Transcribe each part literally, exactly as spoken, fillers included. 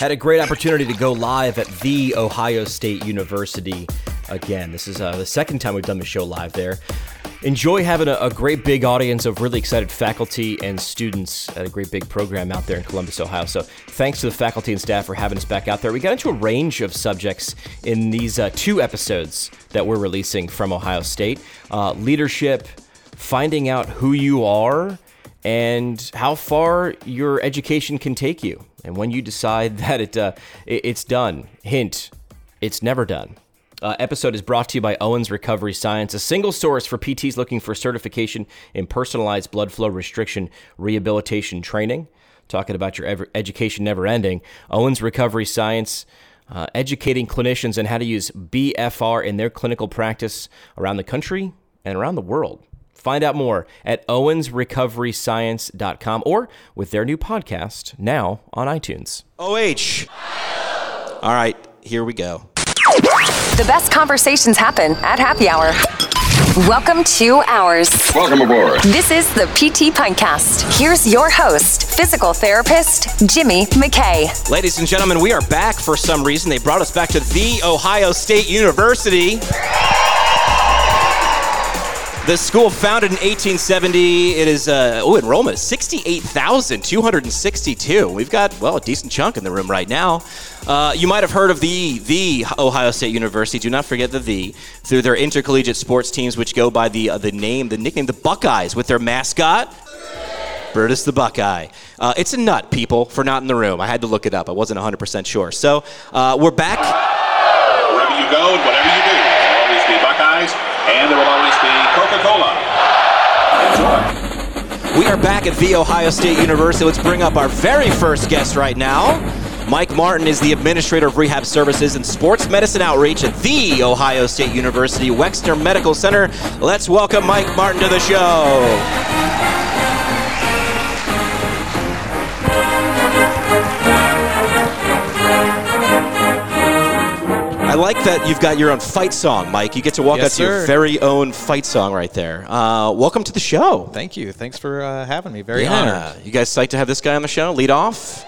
Had a great opportunity to go live at The Ohio State University again. This is uh, the second time we've done the show live there. Enjoy having a, a great big audience of really excited faculty and students at a great big program out there in Columbus, Ohio. So thanks to the faculty and staff for having us back out there. We got into a range of subjects in these uh, two episodes that we're releasing from Ohio State. Uh, leadership, finding out who you are, and how far your education can take you. And when you decide that it, uh, it it's done, hint, it's never done. Uh, episode is brought to you by Owens Recovery Science, a single source for P Ts looking for certification in personalized blood flow restriction rehabilitation training. Talking about your ever, education never ending. Owens Recovery Science, uh, educating clinicians on how to use B F R in their clinical practice around the country and around the world. Find out more at owens recovery science dot com or with their new podcast now on iTunes. O H. All right, here we go. The best conversations happen at happy hour. Welcome to Ours. Welcome aboard. This is the P T Pintcast. Here's your host, physical therapist, Jimmy McKay. Ladies and gentlemen, we are back for some reason. They brought us back to The Ohio State University. The school founded in eighteen seventy. It is, uh, oh, enrollment is sixty-eight thousand two hundred sixty-two. We've got, well, a decent chunk in the room right now. Uh, you might have heard of the the Ohio State University. Do not forget the the through their intercollegiate sports teams, which go by the uh, the name, the nickname, the Buckeyes, with their mascot, Brutus the Buckeye. Uh, it's a nut, people, for not in the room. I had to look it up. I wasn't one hundred percent sure. So uh, we're back. Wherever you go and whatever you do, there will always be Buckeyes, and there will always be Coca-Cola. Enjoy. We are back at The Ohio State University. Let's bring up our very first guest right now. Mike Martin is the Administrator of Rehab Services and Sports Medicine Outreach at The Ohio State University Wexner Medical Center. Let's welcome Mike Martin to the show. I like that you've got your own fight song, Mike. You get to walk yes, out to sir. your very own fight song right there. Uh, welcome to the show. Thank you. Thanks for uh, having me. Very yeah. honored. You guys psyched to have this guy on the show? Lead off?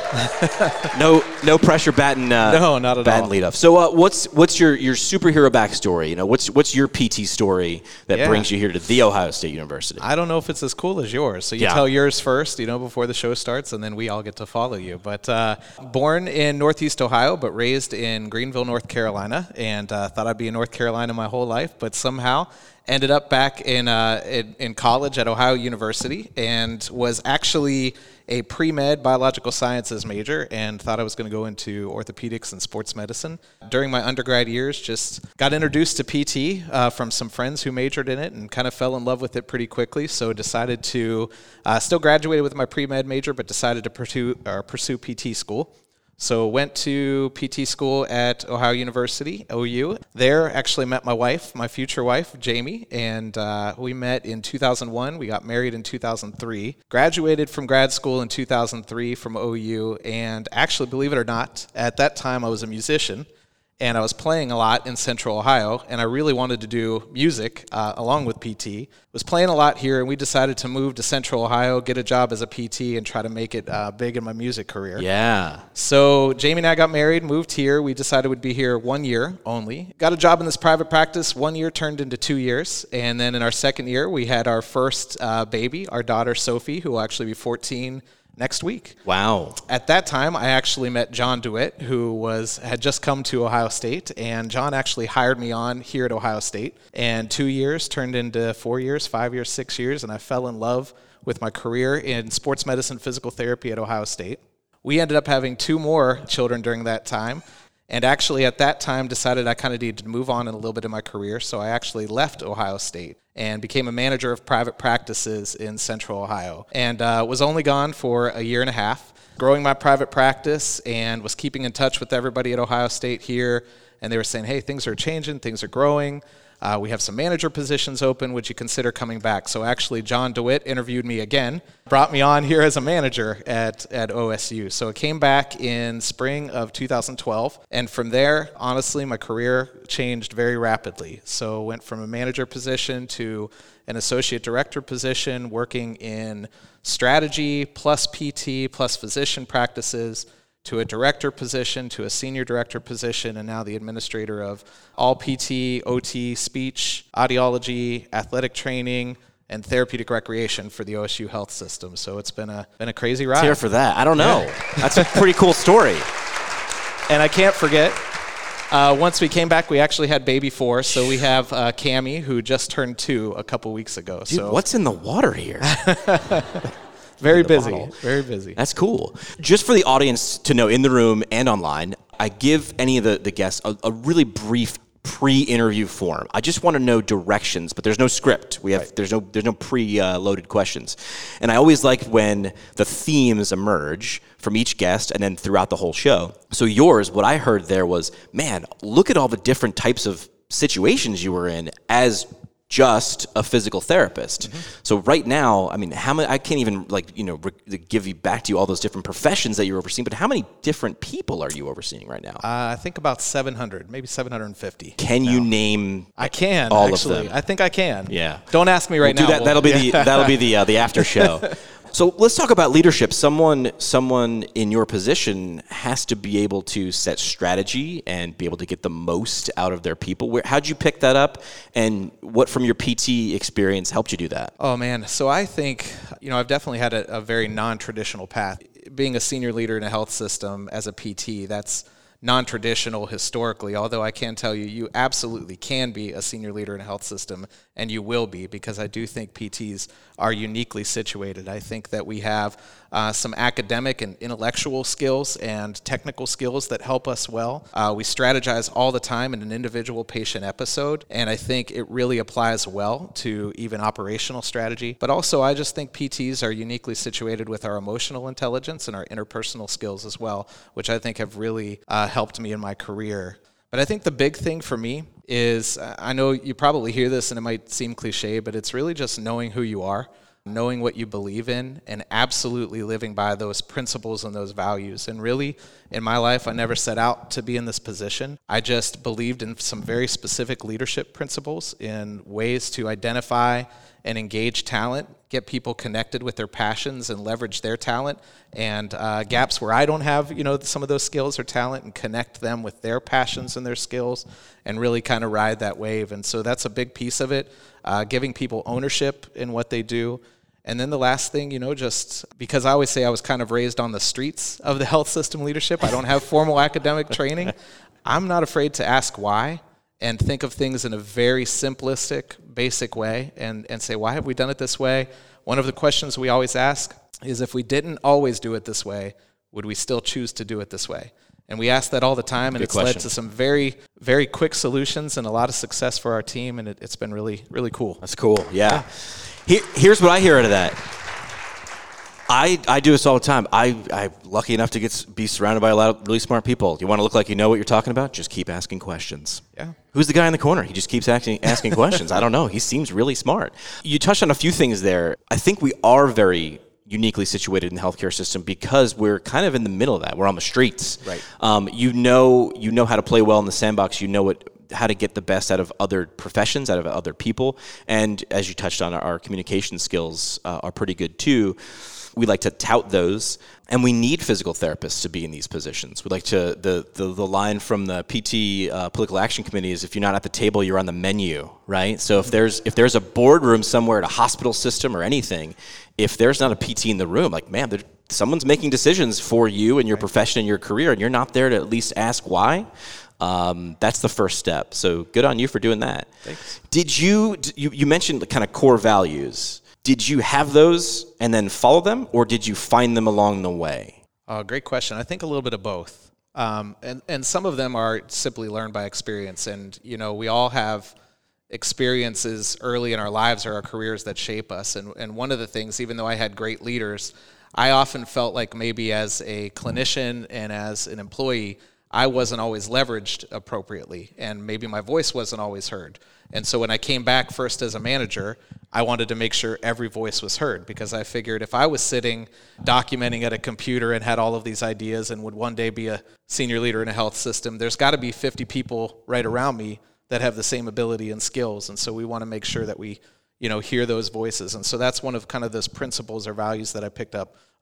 no no pressure batting uh, no, not at batting all. lead off. So uh, what's what's your, your superhero backstory? You know, what's what's your P T story that yeah. brings you here to The Ohio State University? I don't know if it's as cool as yours. So you yeah. tell yours first, you know, before the show starts, and then we all get to follow you. But uh, born in Northeast Ohio, but raised in Greenville, North Carolina, and uh, thought I'd be in North Carolina my whole life, but somehow ended up back in, uh, in in college at Ohio University, and was actually a pre-med biological sciences major, and thought I was going to go into orthopedics and sports medicine. During my undergrad years, just got introduced to P T uh, from some friends who majored in it, and kind of fell in love with it pretty quickly. So decided to uh, still graduated with my pre-med major, but decided to pursue or pursue P T school. So went to P T school at Ohio University, O U. There actually met my wife, my future wife, Jamie, and uh, we met in two thousand one. We got married in two thousand three. Graduated from grad school in two thousand three from O U, and actually, believe it or not, at that time I was a musician, and I was playing a lot in Central Ohio, and I really wanted to do music uh, along with P T. Was playing a lot here, and we decided to move to Central Ohio, get a job as a P T, and try to make it uh, big in my music career. Yeah. So Jamie and I got married, moved here. We decided we'd be here one year only. Got a job in this private practice. One year turned into two years, and then in our second year, we had our first uh, baby, our daughter Sophie, who will actually be fourteen next week. Wow. At that time, I actually met John DeWitt, who was had just come to Ohio State, and John actually hired me on here at Ohio State. And two years turned into four years, five years, six years, and I fell in love with my career in sports medicine, physical therapy at Ohio State. We ended up having two more children during that time, and actually at that time decided I kind of needed to move on in a little bit in my career, so I actually left Ohio State and became a manager of private practices in Central Ohio, and uh, was only gone for a year and a half, growing my private practice, and was keeping in touch with everybody at Ohio State here, and they were saying, hey, things are changing, things are growing. Uh, we have some manager positions open. Would you consider coming back? So actually, John DeWitt interviewed me again, brought me on here as a manager at, at O S U. So I came back in spring of two thousand twelve. And from there, honestly, my career changed very rapidly. So went from a manager position to an associate director position, working in strategy plus P T plus physician practices, to a director position, to a senior director position, and now the administrator of all P T, O T, speech, audiology, athletic training, and therapeutic recreation for the O S U health system. So it's been a been a crazy ride. Let's hear for that. I don't know. Yeah. That's a pretty cool story. And I can't forget, uh, once we came back, we actually had baby four. So we have uh, Cammie, who just turned two a couple weeks ago. Dude, so what's in the water here? Very busy, bottle. very busy. That's cool. Just for the audience to know in the room and online, I give any of the, the guests a, a really brief pre-interview form. I just want to know directions, but there's no script. We have right. there's no there's no pre-loaded questions. And I always like when the themes emerge from each guest and then throughout the whole show. So yours, what I heard there was, man, look at all the different types of situations you were in as just a physical therapist. Mm-hmm. So right now, I mean, how many, I can't even like, you know, re- give you back to you all those different professions that you're overseeing, but how many different people are you overseeing right now? Uh, I think about seven hundred, maybe seven hundred fifty. Can now. you name I can, all actually. of them? I think I can. Yeah. Don't ask me right we'll now. Do that. That'll be the, that'll be the, uh, the after show. So let's talk about leadership. Someone someone in your position has to be able to set strategy and be able to get the most out of their people. Where, how'd you pick that up? And what from your P T experience helped you do that? Oh, man. So I think, you know, I've definitely had a, a very non-traditional path. Being a senior leader in a health system as a P T, that's non-traditional historically, although I can tell you, you absolutely can be a senior leader in a health system, and you will be, because I do think P Ts are uniquely situated. I think that we have uh, some academic and intellectual skills and technical skills that help us well. Uh, we strategize all the time in an individual patient episode, and I think it really applies well to even operational strategy. But also, I just think P Ts are uniquely situated with our emotional intelligence and our interpersonal skills as well, which I think have really uh, helped me in my career. But I think the big thing for me is, I know you probably hear this and it might seem cliche, but it's really just knowing who you are, knowing what you believe in, and absolutely living by those principles and those values. And really, in my life, I never set out to be in this position. I just believed in some very specific leadership principles, in ways to identify and engage talent, get people connected with their passions and leverage their talent, and uh, gaps where I don't have, you know, some of those skills or talent, and connect them with their passions and their skills, and really kind of ride that wave. And so that's a big piece of it, uh, giving people ownership in what they do. And then the last thing, you know, just because I always say I was kind of raised on the streets of the health system leadership, I don't have formal academic training. I'm not afraid to ask why, and think of things in a very simplistic, basic way, and, and say, why have we done it this way? One of the questions we always ask is, if we didn't always do it this way, would we still choose to do it this way? And we ask that all the time, and Good it's question. led to some very, very quick solutions and a lot of success for our team, and it, it's been really, really cool. That's cool, yeah. Here, here's what I hear out of that. I, I do this all the time. I, I'm lucky enough to get be surrounded by a lot of really smart people. You want to look like you know what you're talking about? Just keep asking questions. Yeah. Who's the guy in the corner? He just keeps asking, asking questions. I don't know. He seems really smart. You touched on a few things there. I think we are very uniquely situated in the healthcare system because we're kind of in the middle of that. We're on the streets. Right. Um, you know, you know how to play well in the sandbox. You know what how to get the best out of other professions, out of other people. And as you touched on, our communication skills uh, are pretty good too. We like to tout those, and we need physical therapists to be in these positions. We like to, the the, the line from the P T uh, Political Action Committee is, if you're not at the table, you're on the menu, right? So if there's if there's a boardroom somewhere at a hospital system or anything, if there's not a P T in the room, like, man, someone's making decisions for you and your profession and your career, and you're not there to at least ask why. Um, that's the first step. So good on you for doing that. Thanks. Did you, you, you mentioned the kind of core values. Did you have those and then follow them, or did you find them along the way? Uh, great question. I think a little bit of both. Um, and, and some of them are simply learned by experience. And, you know, we all have experiences early in our lives or our careers that shape us. And, and one of the things, even though I had great leaders, I often felt like maybe as a clinician and as an employee, I wasn't always leveraged appropriately, and maybe my voice wasn't always heard. And so when I came back first as a manager, I wanted to make sure every voice was heard, because I figured if I was sitting documenting at a computer and had all of these ideas and would one day be a senior leader in a health system, there's got to be fifty people right around me that have the same ability and skills. And so we want to make sure that we, you know, hear those voices. And so that's one of kind of those principles or values that I picked up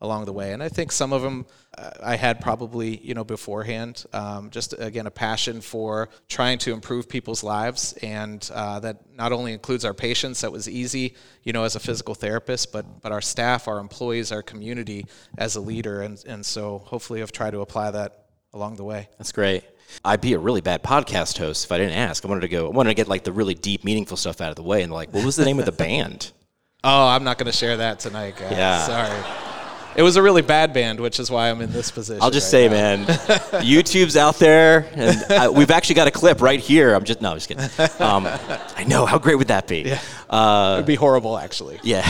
along the way. And I think some of them uh, I had probably, you know, beforehand, um, just, again, a passion for trying to improve people's lives. And uh, that not only includes our patients, that was easy, you know, as a physical therapist, but but our staff, our employees, our community as a leader. And, and so hopefully I've tried to apply that along the way. That's great. I'd be a really bad podcast host if I didn't ask. I wanted to go, I wanted to get like the really deep, meaningful stuff out of the way. And like, what was the name of the band? Oh, I'm not going to share that tonight, guys. Yeah. Sorry. It was a really bad band, which is why I'm in this position. I'll just right say, now. man, YouTube's out there, and I, we've actually got a clip right here. I'm just, no, I'm just kidding. Um, I know, how great would that be? Yeah. Uh, it would be horrible, actually. Yeah.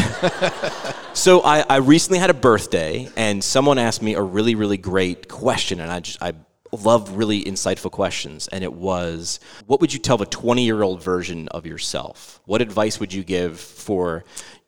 So I, I recently had a birthday, and someone asked me a really, really great question, and I just, I love really insightful questions, and it was, what would you tell the twenty-year-old version of yourself? What advice would you give for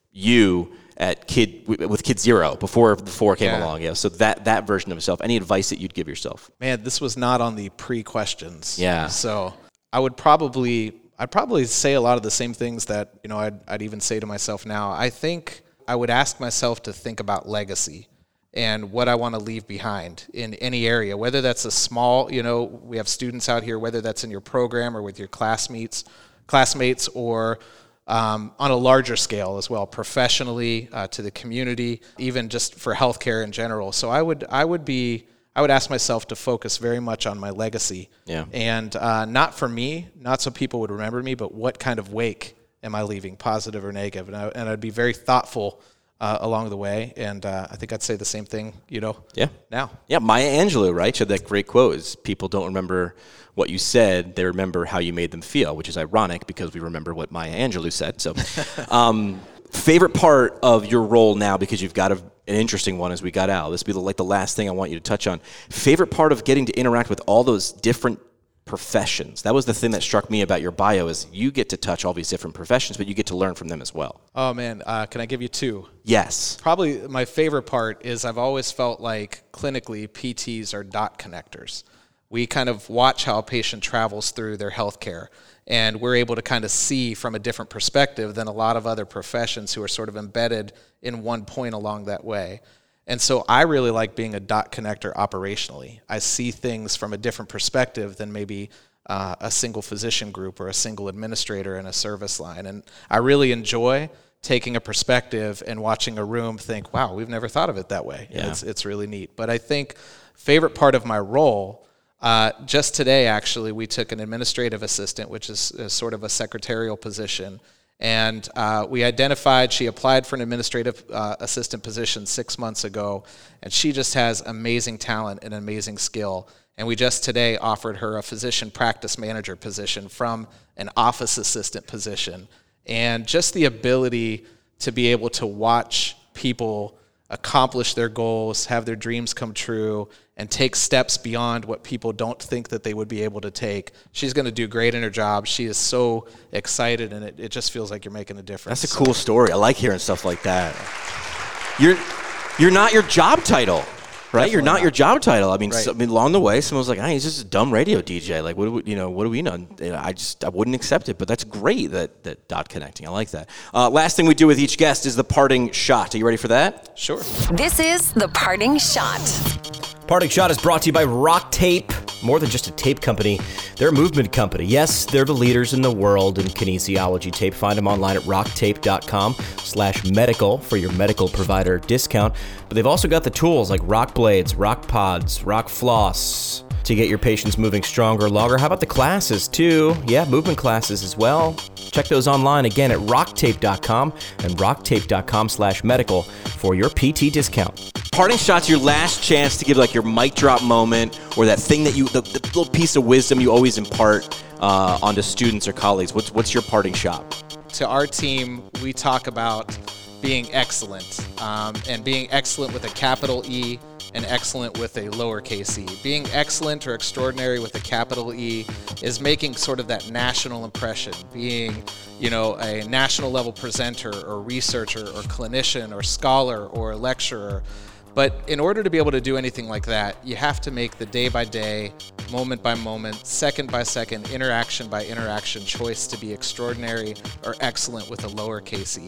you at kid with kid zero before the four came Yeah. along? Yeah. So that that version of yourself. Any advice that you'd give yourself? Man, this was not on the pre-questions. Yeah. So I would probably, I'd probably say a lot of the same things that, you know, I'd, I'd even say to myself now. I think I would ask myself to think about legacy and what I want to leave behind in any area, whether that's a small, you know, we have students out here, whether that's in your program or with your classmates, classmates or Um, on a larger scale as well, professionally, uh, to the community, even just for healthcare in general. So I would, I would be, I would ask myself to focus very much on my legacy, Yeah. and uh, not for me, not so people would remember me, but what kind of wake am I leaving, positive or negative? And, I, and I'd be very thoughtful uh, along the way, and uh, I think I'd say the same thing, you know, Yeah. now. Yeah, Maya Angelou, right? She had that great quote, is people don't remember what you said, they remember how you made them feel, which is ironic because we remember what Maya Angelou said. So, um, favorite part of your role now, because you've got a, an interesting one as we got out. This will be the, like the last thing I want you to touch on. Favorite part of getting to interact with all those different professions. That was the thing that struck me about your bio, is you get to touch all these different professions, but you get to learn from them as well. Oh man, uh, can I give you two? Yes. Probably my favorite part is I've always felt like clinically P Ts are dot connectors. We kind of watch how a patient travels through their healthcare, and we're able to kind of see from a different perspective than a lot of other professions who are sort of embedded in one point along that way. And so I really like being a dot connector operationally. I see things from a different perspective than maybe uh, a single physician group or a single administrator in a service line. And I really enjoy taking a perspective and watching a room think, wow, we've never thought of it that way. Yeah. And it's, it's really neat. But I think favorite part of my role, Uh, just today, actually, we took an administrative assistant, which is, is sort of a secretarial position, and uh, we identified, she applied for an administrative uh, assistant position six months ago, and she just has amazing talent and amazing skill, and we just today offered her a physician practice manager position from an office assistant position, and just the ability to be able to watch people accomplish their goals, have their dreams come true, and take steps beyond what people don't think that they would be able to take. She's going to do great in her job. She is so excited, and it, it just feels like you're making a difference. That's a cool story. I like hearing stuff like that. You're you're not your job title, right? You're not, not your job title. I mean, Right. so, I mean, along the way, someone was like, "Hey, he's just a dumb radio D J. Like, what do we, you know? What do we know?" And I just I wouldn't accept it. But that's great that that dot connecting. I like that. Uh, last thing we do with each guest is the parting shot. Are you ready for that? Sure. This is the parting shot. Parting Shot is brought to you by Rock Tape. More than just a tape company, they're a movement company. Yes, they're the leaders in the world in kinesiology tape. Find them online at rocktape.com slash medical for your medical provider discount. But they've also got the tools like rock blades, rock pods, rock floss to get your patients moving stronger, longer. How about the classes too? Yeah, movement classes as well. Check those online again at rocktape dot com and rocktape.com slash medical for your P T discount. Parting shot's your last chance to give like your mic drop moment, or that thing that you, the, the little piece of wisdom you always impart uh, onto students or colleagues. What's what's your parting shot? To our team, we talk about being excellent, um, and being excellent with a capital E and excellent with a lowercase e. Being excellent or extraordinary with a capital E is making sort of that national impression, being, you know, a national level presenter or researcher or clinician or scholar or lecturer. But in order to be able to do anything like that, you have to make the day by day, moment by moment, second by second, interaction by interaction choice to be extraordinary or excellent with a lowercase e.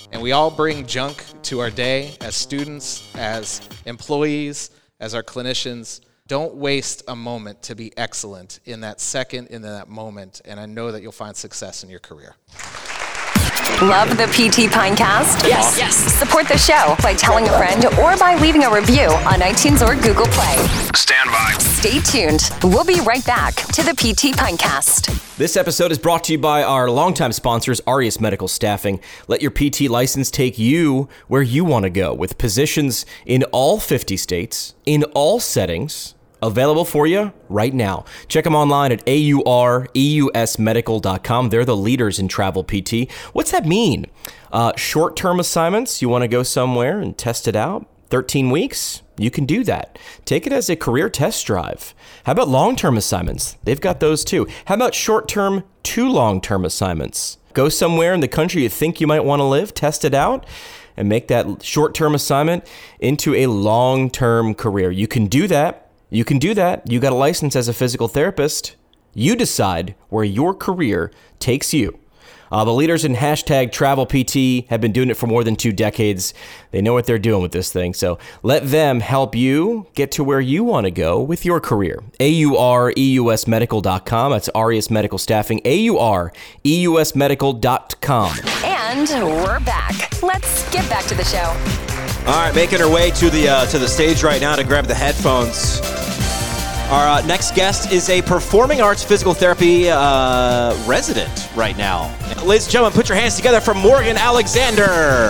And we all bring junk to our day as students, as employees, as our clinicians. Don't waste a moment to be excellent in that second, in that moment, and I know that you'll find success in your career. Love the P T Pinecast? Yes. Yes. Support the show by telling a friend or by leaving a review on iTunes or Google Play. Stand by. Stay tuned. We'll be right back to the P T Pinecast. This episode is brought to you by our longtime sponsors, Aureus Medical Staffing. Let your P T license take you where you want to go with positions in all fifty states, in all settings, available for you right now. Check them online at A U R E U S medical dot com. They're the leaders in travel P T. What's that mean? Uh, short-term assignments, you want to go somewhere and test it out? thirteen weeks? You can do that. Take it as a career test drive. How about long-term assignments? They've got those too. How about short-term to long-term assignments? Go somewhere in the country you think you might want to live, test it out, and make that short-term assignment into a long-term career. You can do that. You can do that. You got a license as a physical therapist. You decide where your career takes you. Uh, the leaders in hashtag Travel P T have been doing it for more than two decades. They know what they're doing with this thing. So let them help you get to where you want to go with your career. A U R E U S medical dot com. That's Aureus Medical Staffing. A U R E U S medical dot com. And we're back. Let's get back to the show. All right, making her way to the uh, to the stage right now to grab the headphones. Our uh, next guest is a performing arts physical therapy uh, resident right now. Ladies and gentlemen, put your hands together for Morgan Alexander.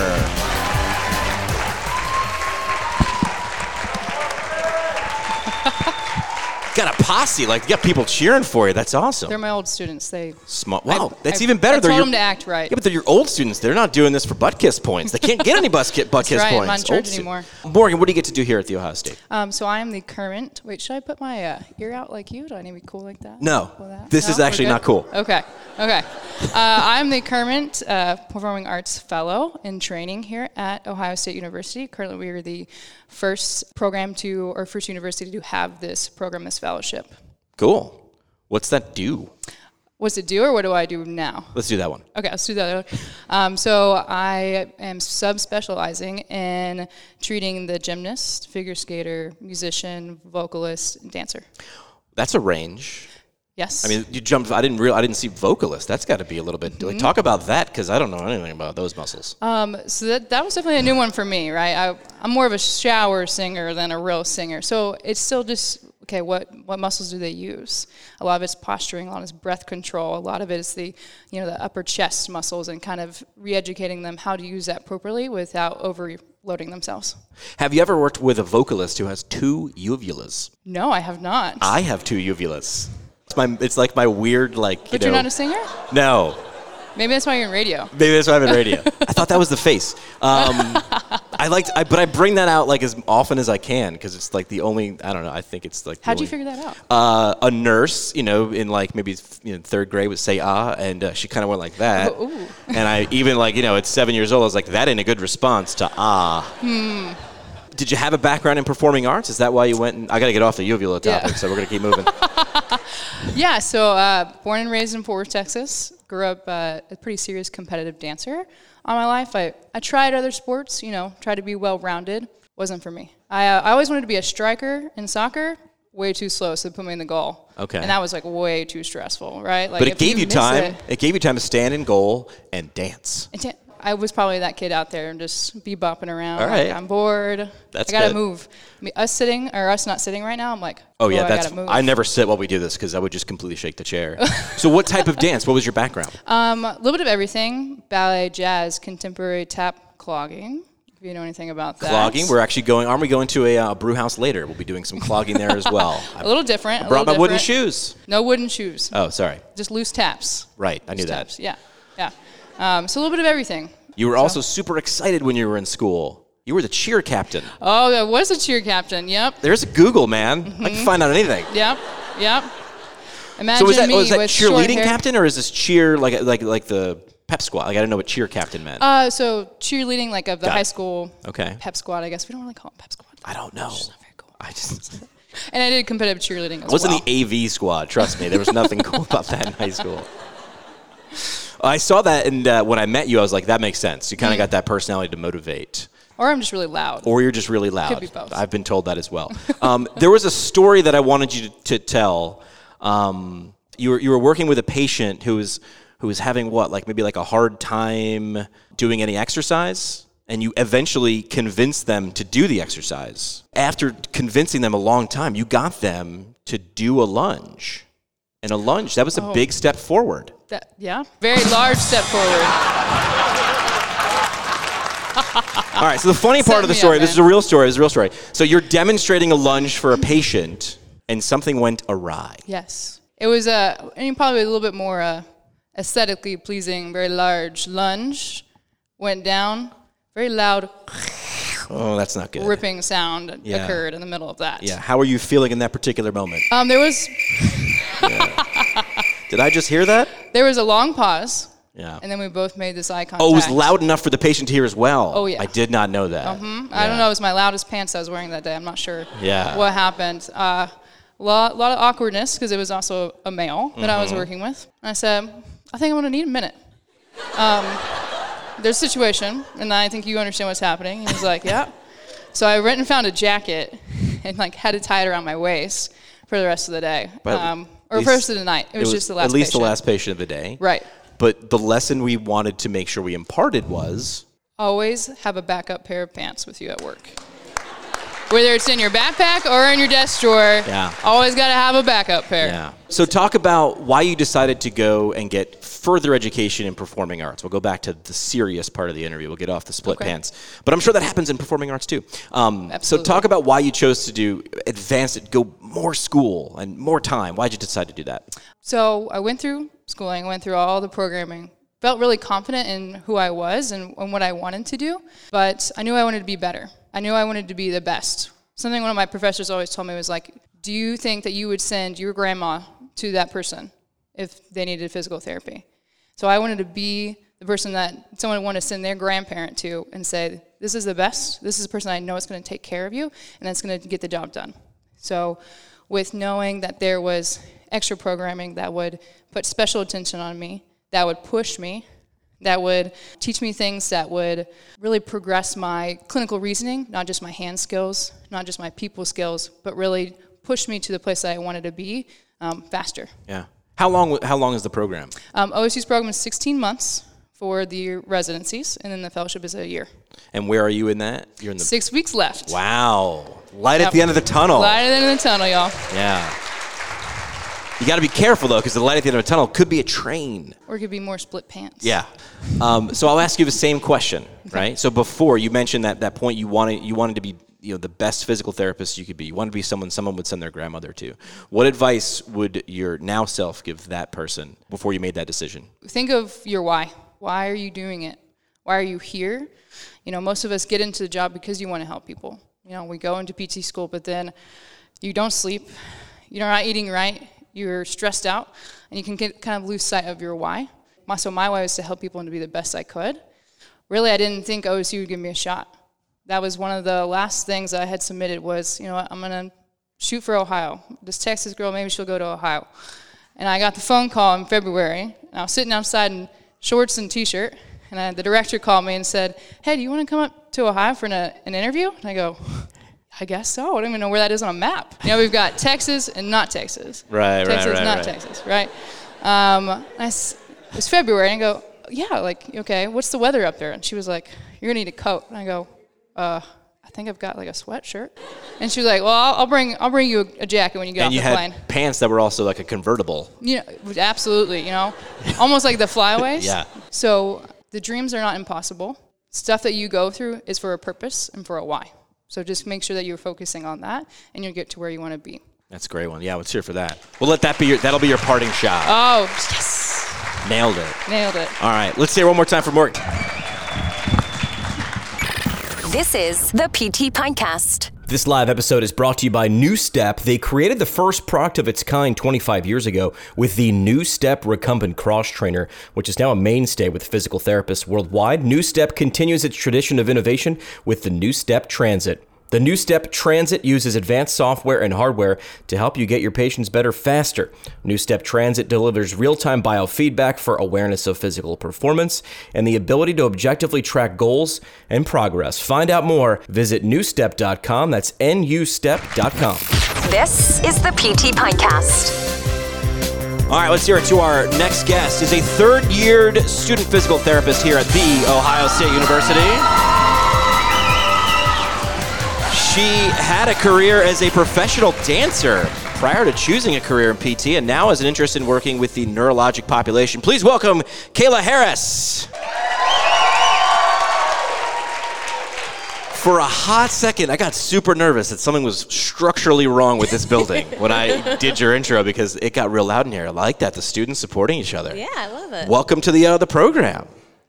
Got a posse, like you got people cheering for you. That's awesome. They're my old students. They Smart. Wow, I, that's I, even better. I They're told your, them to act right. Yeah, but they're your old students. They're not doing this for butt kiss points. They can't get any butt kiss butt kiss right, points. I'm not in charge Old stu- anymore. Morgan, what do you get to do here at The Ohio State? Um, so I am the current. Wait, should I put my uh, ear out like you? Do I need to be cool like that? No, Cool that? this No? is actually We're not good? cool. Okay, okay. Uh, I'm the current uh, performing arts fellow in training here at Ohio State University. Currently, we are the first program to, or first university to have this program, this fellowship. Cool. What's that do? What's it do, or what do I do now? Let's do that one. Okay, let's do that. Um, so I am subspecializing in treating the gymnast, figure skater, musician, vocalist, dancer. That's a range. Yes. I mean, you jumped. I didn't real. I didn't see vocalist. That's got to be a little bit. Mm-hmm. Like, talk about that, because I don't know anything about those muscles. Um, so that that was definitely a new one for me, right? I, I'm more of a shower singer than a real singer. So it's still just, okay, what, what muscles do they use? A lot of it's posturing, a lot of it's breath control, a lot of it is the, you know, the upper chest muscles and kind of re-educating them how to use that properly without overloading themselves. Have you ever worked with a vocalist who has two uvulas? No, I have not. I have two uvulas. It's my. It's like my weird, like, you But know. you're not a singer? No. Maybe that's why you're in radio. Maybe that's why I'm in radio. I thought that was the face. Um, I like, I, but I bring that out like as often as I can because it's like the only. I don't know. I think it's like. the How'd you only- figure that out? Uh, a nurse, you know, in like maybe you know, third grade would say ah, and uh, she kind of went like that. Oh, ooh. And I even like you know at seven years old, I was like that ain't a good response to ah. Hmm. Did you have a background in performing arts? Is that why you went? And, I got to get off the uvula topic, Yeah. so we're gonna keep moving. Yeah, so uh, born and raised in Fort Worth, Texas. Grew up uh, a pretty serious competitive dancer all my life. I, I tried other sports, you know, tried to be well-rounded. Wasn't for me. I, uh, I always wanted to be a striker in soccer. Way too slow, so they put me in the goal. Okay. And that was like way too stressful, right? Like, But it if gave you miss time. It, It gave you time to stand in goal and dance. it did- I was probably that kid out there and just be bopping around. All right. Like, I'm bored. That's I gotta good. move. I mean, us sitting or us not sitting right now, I'm like, Oh yeah, I that's. gotta move. I never sit while we do this because I would just completely shake the chair. So, what type of dance? What was your background? Um, a little bit of everything: ballet, jazz, contemporary, tap, clogging. If you know anything about that. Clogging. We're actually going. Aren't we going to a uh, brew house later? We'll be doing some clogging there as well. a little different. I a brought my little wooden different. shoes. No wooden shoes. Oh, sorry. Just loose taps. Right, I knew Loose that. taps. Yeah, yeah. Um, so a little bit of everything. You were So- also super excited when you were in school. You were the cheer captain. Oh, I was a cheer captain. Yep, There's a Google, man. I can find out anything. yep, yep. Imagine So was that me was that with short cheerleading hair. captain or is this cheer like like like the pep squad? Like I don't know what cheer captain meant. Uh, so cheerleading, like of the Got high it. school Okay. pep squad. I guess we don't really call it pep squad. I don't know. It's not very cool. I just And I did competitive cheerleading as I was in well. the A V squad. Trust me, there was nothing cool about that in high school. I saw that, and uh, when I met you, I was like, that makes sense. You kind of Mm. got that personality to motivate. Or I'm just really loud. Or you're just really loud. Could be both. I've been told that as well. Um, there was a story that I wanted you to, to tell. Um, you were you were working with a patient who was who was having what, like maybe like a hard time doing any exercise, and you eventually convinced them to do the exercise. After convincing them a long time, you got them to do a lunge. And a lunge, that was a Oh. big step forward. That, yeah, very large step forward. All right, so the funny part Set of the me story, up, this is a man. real story, this is a real story. So you're demonstrating a lunge for a patient, and something went awry. Yes. It was a, and probably a little bit more uh, aesthetically pleasing, very large lunge. Went down, very loud Oh, that's not good. ripping sound Yeah. occurred in the middle of that. Yeah, how are you feeling in that particular moment? Um, there was Did I just hear that? there was a long pause, Yeah. and then we both made this eye contact. Oh, it was loud enough for the patient to hear as well. Oh, yeah. I did not know that. Hmm? I don't know. It was my loudest pants I was wearing that day. I'm not sure Yeah. what happened. A uh, lot, lot of awkwardness because it was also a male that I was Mhm. working with. And I said, I think I'm going to need a minute. Um, there's a situation, and I think you understand what's happening. And he's like, yeah. So I went and found a jacket and like had it tied around my waist for the rest of the day. But Um, at or least- first of the night. It was, just the last At least patient. the last patient of the day. Right. But the lesson we wanted to make sure we imparted was... Always have a backup pair of pants with you at work. Whether it's in your backpack or in your desk drawer, Yeah. always got to have a backup pair. Yeah. So talk about why you decided to go and get further education in performing arts. We'll go back to the serious part of the interview. We'll get off the split Okay. pants. But I'm sure that happens in performing arts too. Um, so Absolutely. talk about why you chose to do advanced, go more school and more time. Why did you decide to do that? So I went through schooling, went through all the programming, felt really confident in who I was and, and what I wanted to do, but I knew I wanted to be better. I knew I wanted to be the best. Something one of my professors always told me was like, do you think that you would send your grandma to that person if they needed physical therapy? So I wanted to be the person that someone would want to send their grandparent to and say, this is the best, this is the person I know is going to take care of you, and that's going to get the job done. So with knowing that there was extra programming that would put special attention on me, that would push me, that would teach me things that would really progress my clinical reasoning, not just my hand skills, not just my people skills, but really push me to the place that I wanted to be um, faster. Yeah. How long? How long is the program? Um, O S U's program is sixteen months for the residencies, and then the fellowship is a year. And where are you in that? You're in the Six weeks left. Wow. Light Yep. at the end of the tunnel. Light at the end of the tunnel, y'all. Yeah. You got to be careful though, because the light at the end of the tunnel could be a train. Or it could be more split pants. Yeah. Um, so I'll ask you the same question, right? So before you mentioned that that point, you wanted you wanted to be you know the best physical therapist you could be. You wanted to be someone someone would send their grandmother to. What advice would your now self give that person before you made that decision? Think of your why. Why are you doing it? Why are you here? You know, most of us get into the job because you want to help people. You know, we go into P T school, but then you don't sleep, you're not eating right, you're stressed out, and you can get kind of lose sight of your why. My, so my why was to help people and to be the best I could. Really, I didn't think O S U would give me a shot. That was one of the last things I had submitted was, you know what, I'm going to shoot for Ohio. This Texas girl, maybe she'll go to Ohio. And I got the phone call in February, and I was sitting outside in shorts and T-shirt, and I, the director called me and said, hey, do you want to come up to Ohio for an, an interview? And I go, I guess so. I don't even know where that is on a map. You know, we've got Texas and not Texas. Right, right, Texas, right, not right. Texas, right? Um, I s it was February, and I go, yeah, like, okay, what's the weather up there? And she was like, you're going to need a coat. And I go, uh, I think I've got like a sweatshirt. And she was like, well, I'll, I'll bring I'll bring you a, a jacket when you get And off you the had plane. pants that were also like a convertible. You know, absolutely, you know, almost like the flyaways. Yeah. So the dreams are not impossible. Stuff that you go through is for a purpose and for a why. So just make sure that you're focusing on that, and you'll get to where you want to be. That's a great one. Yeah, let's hear for that. We'll let that be your that'll be your parting shot. Oh, yes. Nailed it. Nailed it. All right, let's say it one more time for Morgan. This is the P T Pintcast. This live episode is brought to you by New Step. They created the first product of its kind twenty-five years ago with the New Step Recumbent Cross Trainer, which is now a mainstay with physical therapists worldwide. New Step continues its tradition of innovation with the New Step Transit. The New Step Transit uses advanced software and hardware to help you get your patients better faster. New Step Transit delivers real-time biofeedback for awareness of physical performance and the ability to objectively track goals and progress. Find out more. Visit new step dot com. That's N U step dot com. This is the P T Pintcast. All right, let's hear it to our next guest. Is a third-year student physical therapist here at The Ohio State University. She had a career as a professional dancer prior to choosing a career in P T, and now has an interest in working with the neurologic population. Please welcome Kayla Harris. For a hot second, I got super nervous that something was structurally wrong with this building when I did your intro, because it got real loud in here. I like that, the students supporting each other. Yeah, I love it. Welcome to the uh, the program.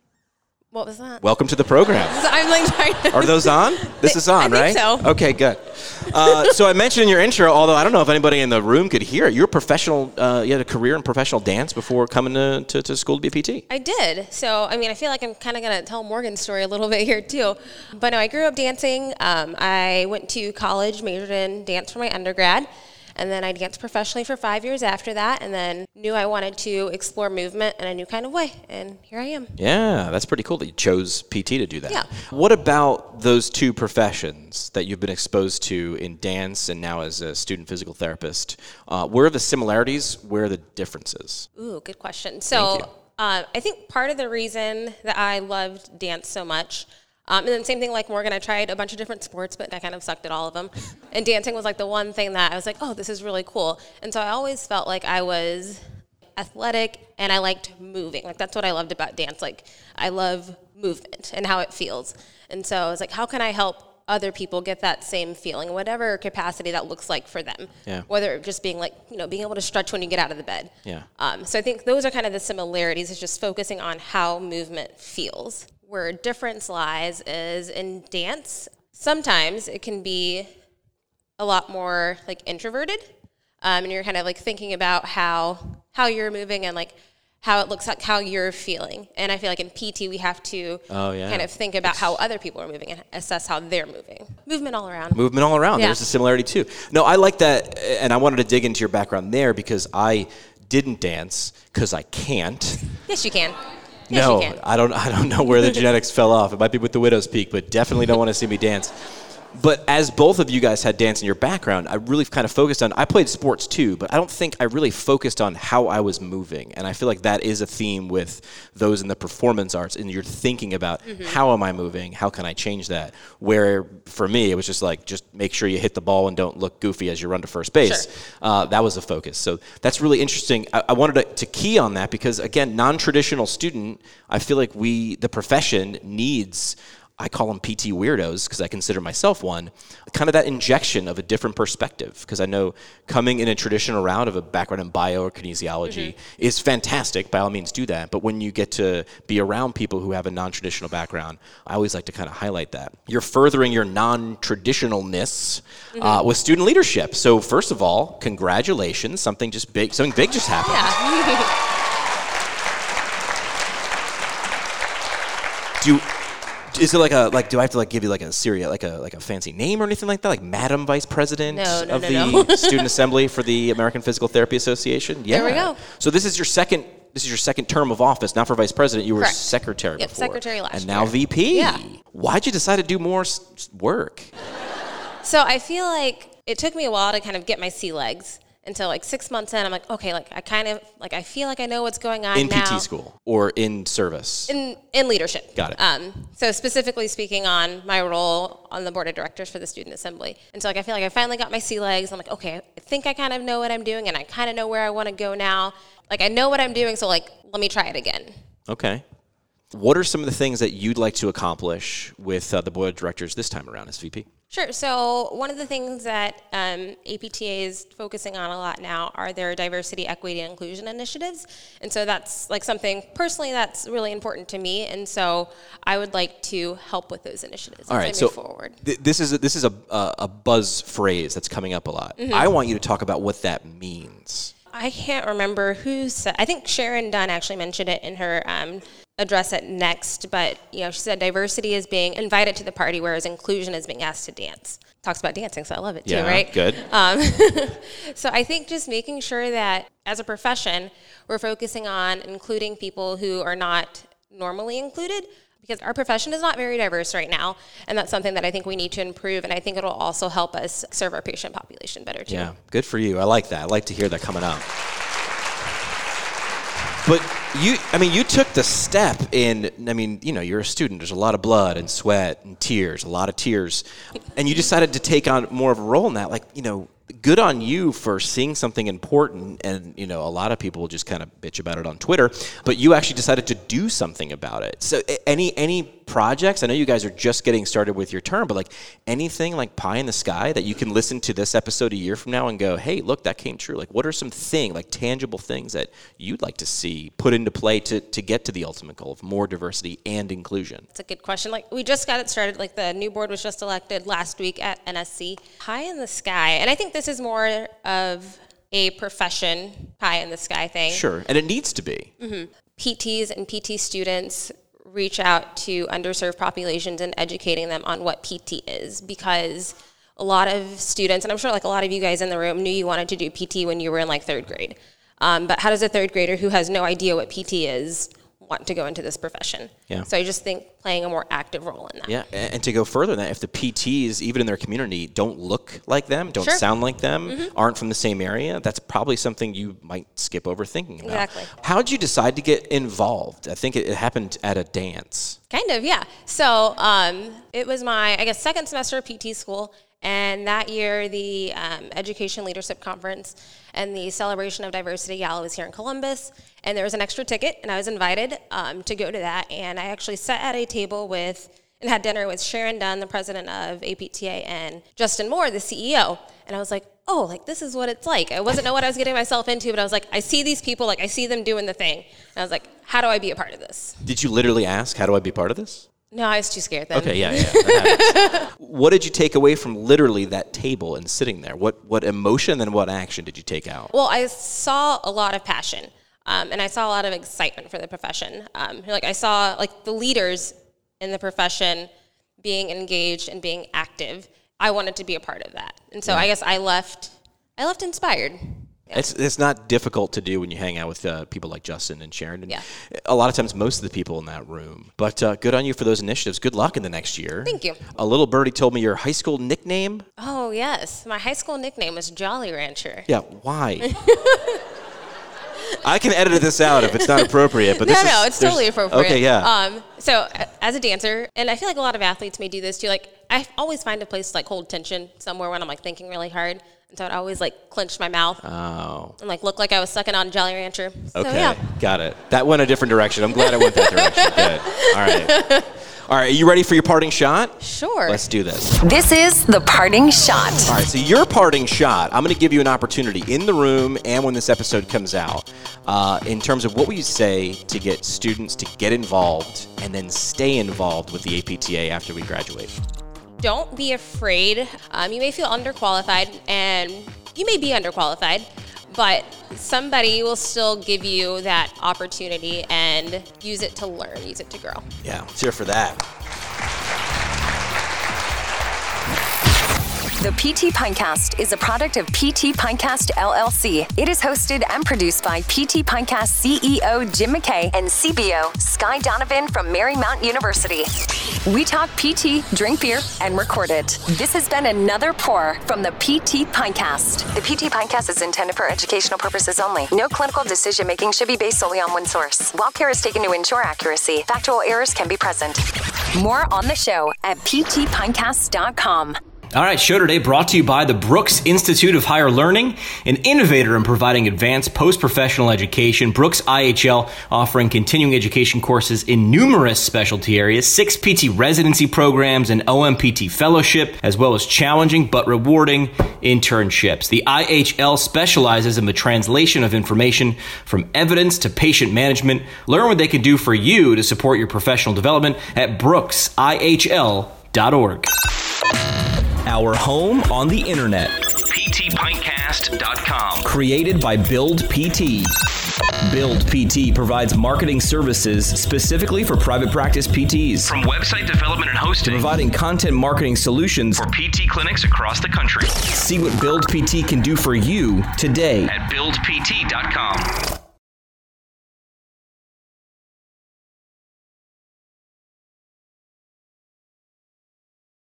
What was that? Welcome to the program. I'm like trying to... Are those on? This is on, I think right? so. Okay, good. Uh, so I mentioned in your intro, although I don't know if anybody in the room could hear it, you're a professional, uh, you had a career in professional dance before coming to, to, to school to be a P T. I did. So, I mean, I feel like I'm kind of going to tell Morgan's story a little bit here, too. But no, I grew up dancing. Um, I went to college, majored in dance for my undergrad. And then I danced professionally for five years after that, and then knew I wanted to explore movement in a new kind of way, and here I am. Yeah, that's pretty cool that you chose P T to do that. Yeah. What about those two professions that you've been exposed to in dance and now as a student physical therapist? Uh, where are the similarities? Where are the differences? Ooh, good question. So uh, I think part of the reason that I loved dance so much, Um, and then same thing like Morgan, I tried a bunch of different sports, but I kind of sucked at all of them. And dancing was like the one thing that I was like, oh, this is really cool. And so I always felt like I was athletic and I liked moving. Like that's what I loved about dance. Like I love movement and how it feels. And so I was like, how can I help other people get that same feeling, whatever capacity that looks like for them? Yeah. Whether it just being like, you know, being able to stretch when you get out of the bed. Yeah. Um, so I think those are kind of the similarities, is just focusing on how movement feels. Where a difference lies is in dance, sometimes it can be a lot more like introverted, um, and you're kind of like thinking about how how you're moving and like how it looks like, how you're feeling. And I feel like in P T we have to Oh, yeah. kind of think about how other people are moving and assess how they're moving. Movement all around. Movement all around. Yeah. There's a similarity too. No, I like that, and I wanted to dig into your background there because I didn't dance because I can't. Yes, you can. Yes, No, you can. I don't. I don't know where the genetics fell off. It might be with the widow's peak, but definitely don't want to see me dance. But as both of you guys had dance in your background, I really kind of focused on, I played sports too, but I don't think I really focused on how I was moving. And I feel like that is a theme with those in the performance arts, and you're thinking about mm-hmm. how am I moving? How can I change that? Where for me, it was just like, just make sure you hit the ball and don't look goofy as you run to first base. Sure. Uh, that was the focus. So that's really interesting. I, I wanted to, to key on that because, again, non-traditional student, I feel like we, the profession needs, I call them P T weirdos because I consider myself one, kind of that injection of a different perspective, because I know coming in a traditional route of a background in bio or kinesiology mm-hmm. is fantastic. By all means, do that. But when you get to be around people who have a non-traditional background, I always like to kind of highlight that. You're furthering your non-traditionalness mm-hmm. uh, with student leadership. So first of all, congratulations. Something just big, something big just happened. Yeah. Do Is it like a like? Do I have to like give you like a Syria like a like a fancy name or anything like that? Like Madam Vice President no, no, of no, the no. Student Assembly for the American Physical Therapy Association. Yeah. There we go. So this is your second. This is your second term of office. Not for Vice President. You were Correct. Secretary Yep, before. Secretary last And now year. V P. Yeah. Why'd you decide to do more s- work? So I feel like it took me a while to kind of get my sea legs. Until like six months in, I'm like, okay, like I kind of like I feel like I know what's going on In now. P T school or in service? In in leadership. Got it. Um, so specifically speaking on my role on the board of directors for the Student Assembly. And so like I feel like I finally got my sea legs. I'm like, okay, I think I kind of know what I'm doing and I kind of know where I want to go now. Like I know what I'm doing, so like let me try it again. Okay. What are some of the things that you'd like to accomplish with uh, the board of directors this time around as V P? Sure. So one of the things that um, A P T A is focusing on a lot now are their diversity, equity, and inclusion initiatives. And so that's like something personally that's really important to me. And so I would like to help with those initiatives All as right, I so move forward. Th- this is a, this is a, a a buzz phrase that's coming up a lot. Mm-hmm. I want you to talk about what that means. I can't remember who said, I think Sharon Dunn actually mentioned it in her um, address at Next, but you know, she said diversity is being invited to the party, whereas inclusion is being asked to dance. Talks about dancing, so I love it too, yeah, right? Good. Um, so I think just making sure that as a profession, we're focusing on including people who are not normally included, because our profession is not very diverse right now, and that's something that I think we need to improve, and I think it'll also help us serve our patient population better too. Yeah, good for you. I like that. I like to hear that coming up. But you, I mean, you took the step in, I mean, you know, you're a student. There's a lot of blood and sweat and tears, a lot of tears. And you decided to take on more of a role in that. Like, you know, good on you for seeing something important. And, you know, a lot of people just kind of bitch about it on Twitter. But you actually decided to do something about it. So any any projects? I know you guys are just getting started with your term, but like anything like pie in the sky that you can listen to this episode a year from now and go, hey, look, that came true. Like, what are some things, like tangible things that you'd like to see put into play to, to get to the ultimate goal of more diversity and inclusion? That's a good question. Like, we just got it started. Like, the new board was just elected last week at N S C. Pie in the sky. And I think this is more of a profession pie in the sky thing. Sure. And it needs to be. Mm-hmm. P Ts and P T students reach out to underserved populations and educating them on what P T is, because a lot of students, and I'm sure like a lot of you guys in the room, knew you wanted to do P T when you were in like third grade. Um, but how does a third grader who has no idea what P T is want to go into this profession? Yeah. So I just think playing a more active role in that. Yeah, and to go further than that, if the P Ts, even in their community, don't look like them, don't Sure. sound like them, Mm-hmm. aren't from the same area, that's probably something you might skip over thinking about. Exactly. How did you decide to get involved? I think it, it happened at a dance. Kind of, yeah. So um, it was my, I guess, second semester of P T school. And that year, the um, Education Leadership Conference and the Celebration of Diversity Gala was here in Columbus. And there was an extra ticket, and I was invited um, to go to that. And I actually sat at a table with and had dinner with Sharon Dunn, the president of A P T A, and Justin Moore, the C E O. And I was like, oh, like, this is what it's like. I wasn't know what I was getting myself into, but I was like, I see these people, like, I see them doing the thing. And I was like, how do I be a part of this? Did you literally ask, how do I be part of this? No, I was too scared then. Okay, yeah, yeah. That happens. What did you take away from literally that table and sitting there? What what emotion and what action did you take out? Well, I saw a lot of passion, um, and I saw a lot of excitement for the profession. Um, like I saw like the leaders in the profession being engaged and being active. I wanted to be a part of that, and so Yeah. I guess I left. I left inspired. Yeah. It's it's not difficult to do when you hang out with uh, people like Justin and Sharon. And Yeah. A lot of times, most of the people in that room. But uh, good on you for those initiatives. Good luck in the next year. Thank you. A little birdie told me your high school nickname. Oh yes, my high school nickname was Jolly Rancher. Yeah, why? I can edit this out if it's not appropriate. But this no, is, no, it's totally appropriate. Okay, yeah. Um, so a- as a dancer, and I feel like a lot of athletes may do this too. Like I always find a place to like hold tension somewhere when I'm like thinking really hard, and so I'd always like clench my mouth Oh. and like look like I was sucking on Jolly Rancher. So, Okay, yeah. got it. That went a different direction. I'm glad I went that direction. Good. All right. All right, are you ready for your parting shot? Sure. Let's do this. This is the parting shot. All right, so your parting shot, I'm going to give you an opportunity in the room and when this episode comes out, uh, in terms of what would you say to get students to get involved and then stay involved with the A P T A after we graduate? Don't be afraid. Um, you may feel underqualified, and you may be underqualified, but somebody will still give you that opportunity and use it to learn, use it to grow. Yeah, let's hear for that. The P T Pinecast is a product of P T Pinecast L L C. It is hosted and produced by P T Pinecast C E O Jim McKay and C B O Sky Donovan from Marymount University. We talk P T, drink beer, and record it. This has been another pour from the P T Pinecast. The P T Pinecast is intended for educational purposes only. No clinical decision making should be based solely on one source. While care is taken to ensure accuracy, factual errors can be present. More on the show at p t pinecast dot com. All right, show today brought to you by the Brooks Institute of Higher Learning, an innovator in providing advanced post-professional education. Brooks I H L offering continuing education courses in numerous specialty areas, six P T residency programs, and O M P T fellowship, as well as challenging but rewarding internships. The I H L specializes in the translation of information from evidence to patient management. Learn what they can do for you to support your professional development at brooks I H L dot org. Our home on the internet. P T Pintcast dot com. Created by Build P T. Build P T provides marketing services specifically for private practice P Ts. From website development and hosting, Providing content marketing solutions for P T clinics across the country. See what Build P T can do for you today. At Build P T dot com.